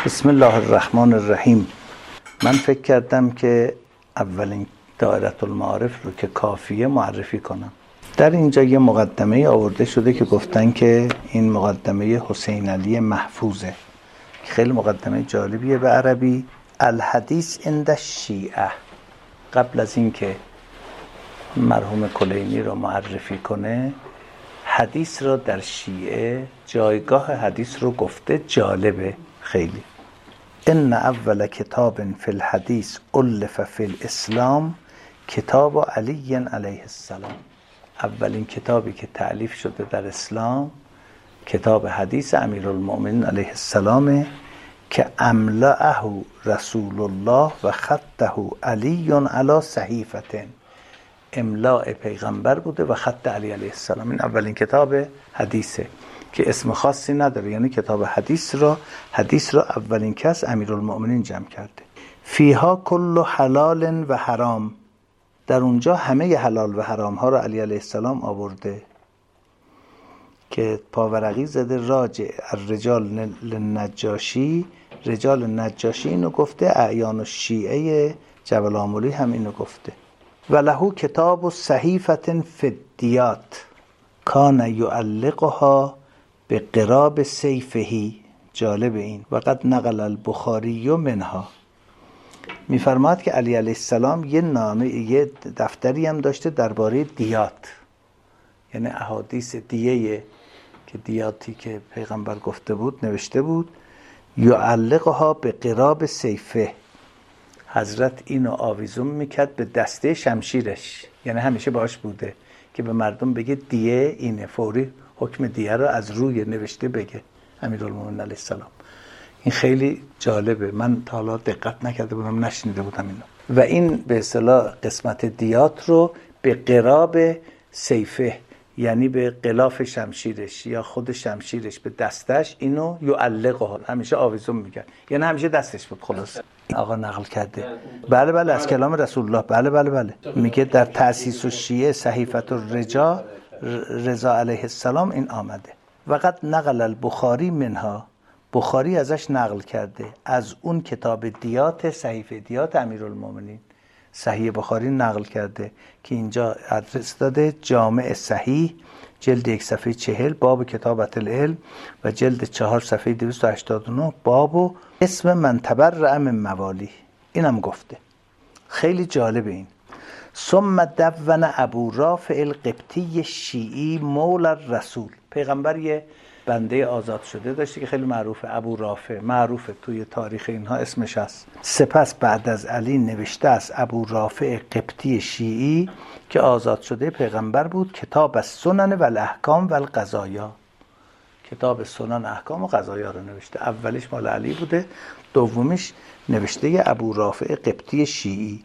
بسم الله الرحمن الرحیم. من فکر کردم که اولین دایره المعارف رو که کافیه معرفی کنم. در اینجا یه مقدمه آورده شده که گفتن که این مقدمه حسین علی محفوظه. خیلی مقدمه جالبیه به عربی. الحدیث عند الشیعه. قبل از اینکه مرحوم کلینی رو معرفی کنه، حدیث رو در شیعه جایگاه حدیث رو گفته. جالبه خیلی. ان اول کتاب فی الحدیث الف فی الاسلام کتاب علی علیه السلام. اولین کتابی که تألیف شده در اسلام کتاب حدیث امیرالمؤمنین علیه السلام که املأه رسول الله و خطه علی علی صحیفة. املاء پیغمبر بوده و خط علی علیه السلام. این اولین کتاب حدیثه که اسم خاصی نداره، یعنی کتاب حدیث را اولین کس امیرالمؤمنین جمع کرده. فیها کل حلال و حرام. در اونجا همه حلال و حرام ها را علی علیه السلام آورده که پاورقی زده راجع الرجال للنجاشی. رجال نجاشی اینو گفته، اعیان الشیعه جبل آملی هم اینو گفته. و له کتاب صحیفة فی الدیات کان یعلقها به قراب سیفه. جالب این. و قد نقل البخاری منها. میفرماد که علی علیه السلام یه دفتری هم داشته درباره دیات، یعنی احادیث دیه که دیاتی که پیغمبر گفته بود نوشته بود. یعلقها به قراب سیفه. حضرت اینو آویزون میکرد به دسته شمشیرش، یعنی همیشه باش بوده که به مردم بگه دیه اینه، فوری حکم دیه رو از روی نوشته بگه امیرالمومنین علیه السلام. این خیلی جالبه، من تا حالا دقت نکرده بودم، نشنیده بودم اینو. و این به اصطلاح قسمت دیات رو به قراب سیفه، یعنی به غلاف شمشیرش یا خود شمشیرش به دستش، اینو یعلقه همیشه آویزون میکرد، یعنی همیشه دستش بود. خلاص آقا نقل کرده. بله از کلام رسول الله. بله میگه در تأسیس الشیعه صحیفة الرجا رضا علیه السلام این آمده. و قد نقل البخاری منها. بخاری ازش نقل کرده، از اون کتاب دیات، صحیفه دیات امیرالمومنین. صحیح بخاری نقل کرده که اینجا ادرس داده جامع صحیح جلد 1 صفحه 40 باب کتابت العلم و جلد 4 صفحه 289 باب اسم من تبرأ من موالی. اینم گفته. خیلی جالبه این. ثم دون ابو رافع القبطی شیعی مولى الرسول. پیغمبر یه بنده آزاد شده داشته که خیلی معروفه، ابو رافع، معروفه توی تاریخ اینها اسمش هست. سپس بعد از علی نوشته است ابو رافع قبطی شیعی که آزاد شده پیغمبر بود، کتاب السنن و الاحکام و القضایا. کتاب سنن، احکام و قضایا رو نوشته. اولیش مال علی بوده، دومیش نوشته ابو رافع قبطی شیعی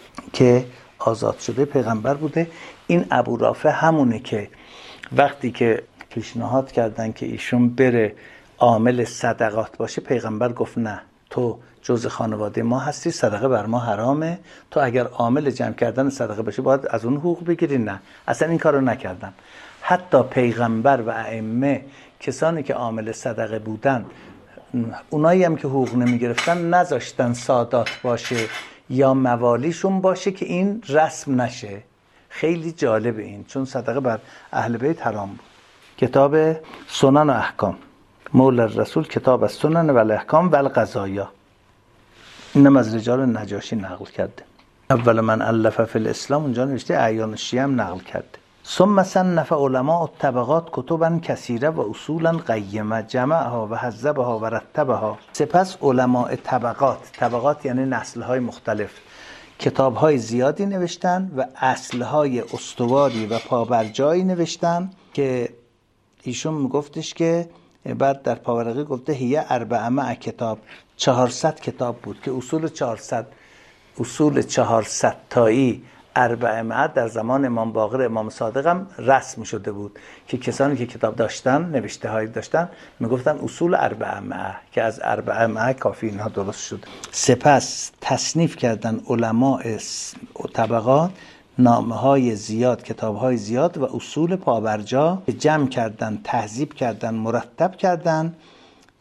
که آزاد شده پیغمبر بوده. این ابو رافع همونه که وقتی که پیشنهاد کردن که ایشون بره عامل صدقات باشه، پیغمبر گفت نه، تو جز خانواده ما هستی، صدقه بر ما حرامه، تو اگر عامل جمع کردن صدقه باشه باید از اون حقوق بگیری. نه، اصلا این کارو نکردن. حتی پیغمبر و ائمه، کسانی که عامل صدقه بودن، اونایی هم که حقوق نمیگرفتن نذاشتن سادات باشه یا موالیشون باشه که این رسم نشه. خیلی جالب این، چون صدقه بر اهل بیت حرام بود. کتاب سنن و احکام مولا الرسول، کتاب السنن و الاحکام و القضایا. اینم از رجال نجاشی نقل کرده. اول من الف فی الاسلام اونجا نوشته، اعیان الشیعه هم نقل کرده. ثم صنف علماء الطبقات کتبا کثیره و اصولا قیمه جمعها و حذبها و رتبها. سپس علماء طبقات یعنی نسل‌های مختلف، کتاب‌های زیادی نوشتن و اصل‌های استواری و پابرجایی نوشتن که ایشون میگفتش که بعد در پاورقی گفته هیه 400 کتاب، 400 کتاب بود که اصول 400 تایی 400 در زمان امام باقر امام صادق هم رسم شده بود که کسانی که کتاب داشتن، نوشته هایی داشتن، میگفتن اصول 400 که از 400 کافی اینها درست شده. سپس تصنیف کردن علماء طبقات نامه‌های زیاد، کتاب‌های زیاد و اصول پابرجا جمع کردن، تهذیب کردن، مرتب کردن.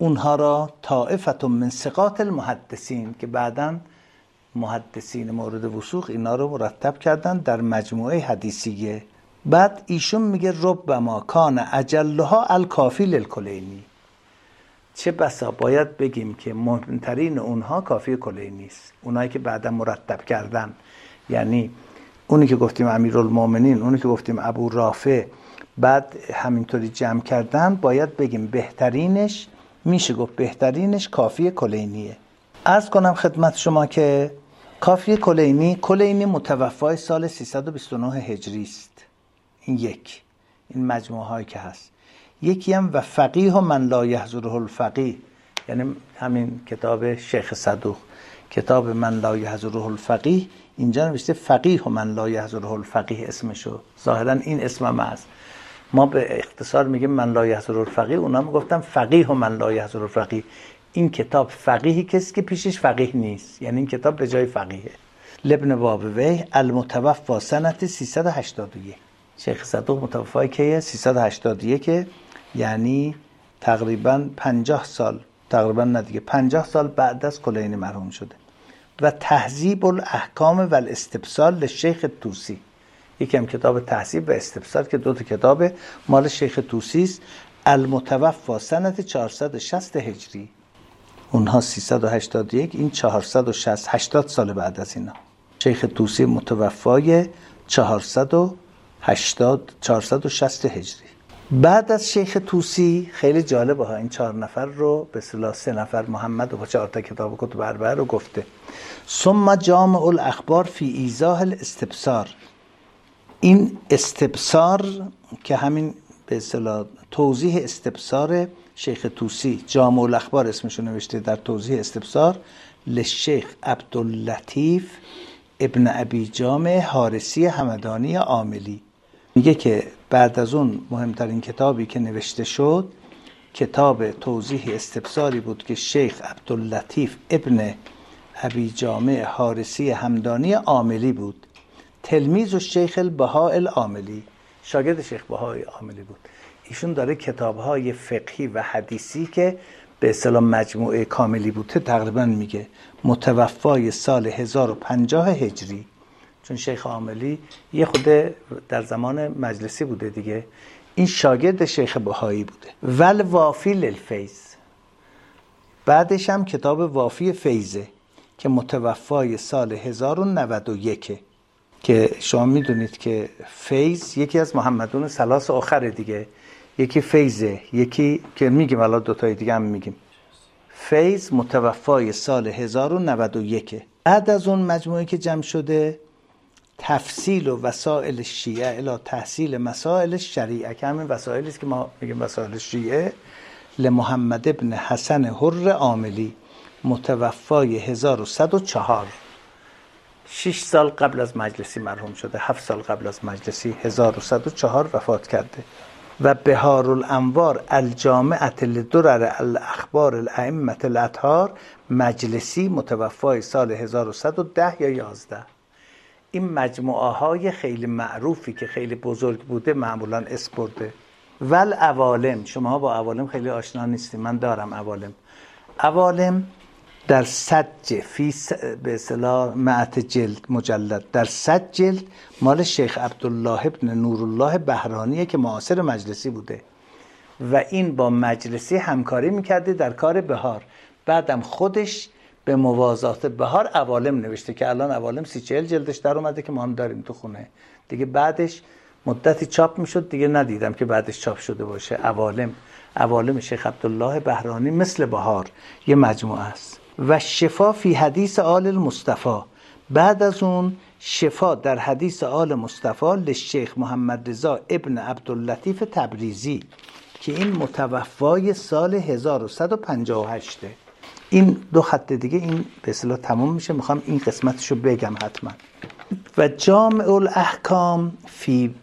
اونها را طائفة من ثقات المحدثین که بعداً محدثین مورد وثوق اینا رو مرتب کردن در مجموعه حدیثیه. بعد ایشون میگه ربما کان اجلها الکافی للکلینی، چه بسا باید بگیم که مهمترین اونها کافی کلینی است، اونایی که بعدا مرتب کردن، یعنی اونی که گفتیم امیرالمومنین، اونی که گفتیم ابو رافع، بعد همینطوری جمع کردن، باید بگیم بهترینش، میشه گفت بهترینش کافی کلینیه. عرض کنم خدمت شما که کافی کلینی متوفای سال 329 هجری است. این مجموعه هایی که هست. یکی هم و فقیه من لا یحضره الفقیه، یعنی همین کتاب شیخ صدوق، کتاب من لا یحضره الفقیه، اینجا نوشته فقیه من لا یحضره الفقیه اسمشو، ظاهرا این اسم هم هست. ما به اختصار میگیم من لا یحضره الفقیه، اونا میگفتن فقیه من لا یحضره الفقیه. این کتاب فقیهی کسی که پیشش فقیه نیست، یعنی این کتاب به جای فقیهه. لابن بابویه المتوفا سنت 381. شیخ صدوق متوفای که 381، یعنی تقریبا 50 سال، تقریبا نه دیگه 50 سال بعد از کلینی مرحوم شده. و تهذیب الاحکام و الاستبصار لشیخ طوسی، یکی هم کتاب تهذیب و استبصار که دو تا کتاب مال شیخ طوسی است، المتوفا سنت 460 هجری. اونها 381، این 460، 80 سال بعد از اینا. شیخ طوسی متوفای 460 هجری. بعد از شیخ طوسی خیلی جالبه ها، این 4 نفر رو به اصطلاح 3 نفر محمد و 4 تا کتاب کتب اربعه رو گفته. ثم جامع الاخبار فی ایضاح الاستبصار، این استبصار که همین به اصطلاح توضیح استبصار شیخ طوسی، جامع الاخبار اسمشو نوشته در توضیح استبصار لشیخ عبداللطیف ابن ابی جامع حارسی همدانی عاملی. میگه که بعد از اون مهمترین کتابی که نوشته شد کتاب توضیح استبصاری بود که شیخ عبداللطیف ابن ابی جامع حارسی همدانی عاملی بود، تلمیذ الشیخ البهاء العاملی، شاگرد شیخ بهاء عاملی بود. ایشون داره کتاب‌های فقهی و حدیثی که به اصطلاح مجموعه کاملی بوده تقریبا میگه متوفای سال 1050 هجری، چون شیخ عاملی یه خود در زمان مجلسی بوده دیگه، این شاگرد شیخ بهایی بوده. ول وافی للفیض، بعدش هم کتاب وافی فیضه که متوفای سال 1091 که شما میدونید که فیض یکی از محمدون ثلاث آخره دیگه، یکی فیضه، یکی که میگیم الان دوتای دیگه هم میگیم. فیض متوفای سال 1091. بعد از اون مجموعه که جمع شده تفصیل و وسائل شیعه الی تحصیل مسائل شریعه، که همین وسائلی است که ما میگیم وسائل شیعه، لمحمد ابن حسن حر عاملی متوفای 1104، 6 سال قبل از مجلسی مرحوم شده، 7 سال قبل از مجلسی 1104 وفات کرده. و بهار الانوار الجامعه لدرر الاخبار الائمه الاطهار مجلسی متوفای سال 1110 یا 11. این مجموعه های خیلی معروفی که خیلی بزرگ بوده معمولا اسم برده. ول عوالم، شما با عوالم خیلی آشنا نیستیم، من دارم عوالم در 100 به اصطلاح 100 جلد مجلد، در 100 جلد مال شیخ عبدالله ابن نورالله بهرانیه که معاصر مجلسی بوده و این با مجلسی همکاری میکرده در کار بهار، بعدم خودش به موازات بهار عوالم نوشته که الان عوالم 30-40 جلدش در اومده که ما هم داریم تو خونه دیگه. بعدش مدتی چاپ میشد دیگه، ندیدم که بعدش چاپ شده باشه. عوالم شیخ عبدالله بهرانی مثل بهار یه مجموعه است. و شفا فی حدیث آل المصطفى، بعد از اون شفا در حدیث آل مصطفى لشیخ محمد رضا ابن عبداللطیف تبریزی که این متوفای سال 1158. این 2 خط دیگه این به اصطلاح تمام میشه، میخوام این قسمتشو بگم حتما. و جامع الاحکام فی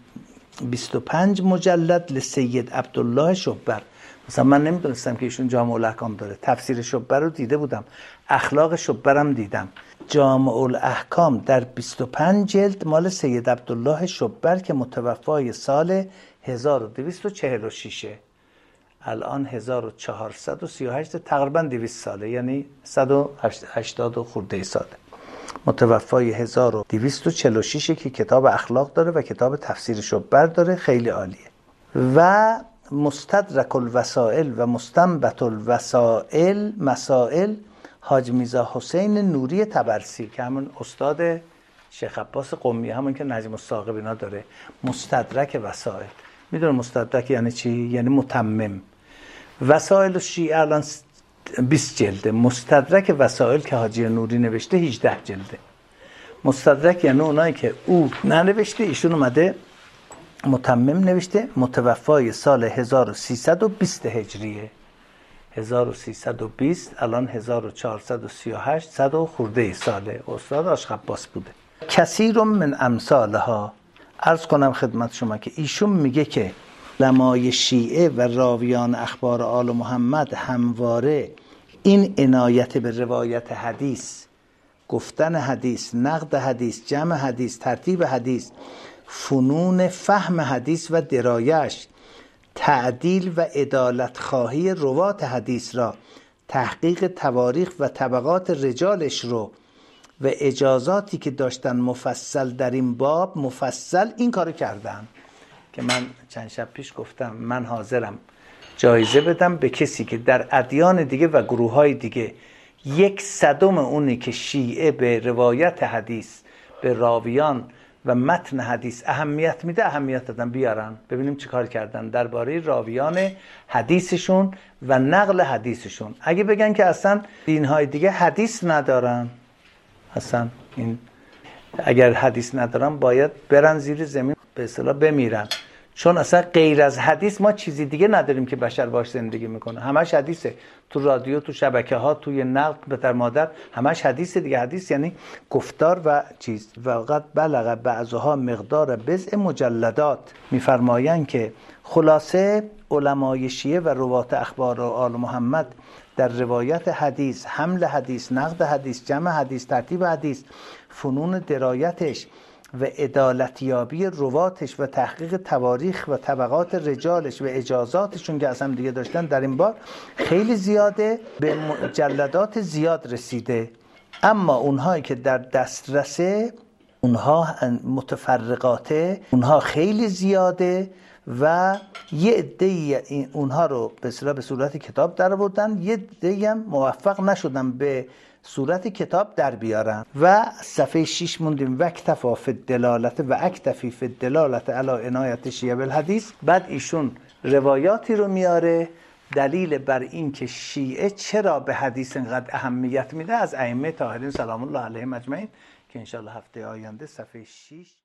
25 مجلد لسید عبدالله شبر، مثلا من نمیدونستم که ایشون جامع الاحکام داره، تفسیر شبر رو دیده بودم، اخلاق شبرم دیدم. جامع الاحکام در 25 جلد مال سید عبدالله شبر که متوفای سال 1246. الان 1438 تقریبا 200 ساله، یعنی 180 خورده ساله. متوفای 1246 که کتاب اخلاق داره و کتاب تفسیر شبر داره، خیلی عالیه. و مستدرک الوسائل و مستنبط الوسائل مسائل حاج میرزا حسین نوری طبرسی که همون استاد شیخ عباس قمی، همون که نجم الثاقب اینا داره. مستدرک وسائل، میدونه مستدرک یعنی چی؟ یعنی متمم. وسائل شیعه الان 20 جلده. مستدرک وسائل که حاجی نوری نوشته 18 جلده. مستدرک یعنی اونایی که او ننوشته، ایشون اومده متمم نوشته. متوفای سال 1320 هجریه، 1320 الان 1438 100 خورده ساله. استاد عاشق عباس بوده. کثیر من امثالها. عرض کنم خدمت شما که ایشون میگه که علمای شیعه و راویان اخبار آل محمد همواره این عنایت به روایت حدیث، گفتن حدیث، نقد حدیث، جمع حدیث، ترتیب حدیث، فنون فهم حدیث و درایش، تعدیل و عدالت خواهی روات حدیث را، تحقیق تواریخ و طبقات رجالش رو و اجازاتی که داشتن مفصل در این باب مفصل این کارو کردن. که من چند شب پیش گفتم من حاضرم جایزه بدم به کسی که در ادیان دیگه و گروه‌های دیگه 1/100 اونی که شیعه به روایت حدیث، به راویان و متن حدیث اهمیت میده، اهمیت دادن، بیارن ببینیم چی کار کردن درباره راویان حدیثشون و نقل حدیثشون. اگه بگن که اصلا دینهای دیگه حدیث ندارن، اصلا این اگر حدیث ندارن باید برن زیر زمین به اصطلاح بمیرن، چون اصلا غیر از حدیث ما چیزی دیگه نداریم که بشر باش زندگی میکنه. همش حدیثه، تو رادیو، تو شبکه ها، توی نقل پدر مادر، همش حدیثه دیگه. حدیث یعنی گفتار و چیز. وقت بلغ بعضها مقدار بضع مجلدات. میفرمایند که خلاصه علمای شیعه و روات اخبار آل محمد در روایت حدیث، حمل حدیث، نقد حدیث، جمع حدیث، ترتیب حدیث، فنون درایتش و عدالتیابی رواتش و تحقیق تواریخ و طبقات رجالش و اجازاتشون که اصلا دیگه داشتن در این بار خیلی زیاده، به مجلدات زیاد رسیده. اما اونهایی که در دسترسه، اونها متفرقاته، اونها خیلی زیاده و یه عده اونها رو به صورت کتاب در آوردن، یه عده هم موفق نشدن به صورت کتاب در بیارن. و صفحه 6 موندیم وکتفا فی الدلالت و اکتفی فی الدلالت علی عنایت شیعه بالحدیث. بعد ایشون روایاتی رو میاره دلیل بر این که شیعه چرا به حدیث اینقدر اهمیت میده از ائمه طاهرین سلام الله علیهم اجمعین، که انشاءالله هفته آینده صفحه 6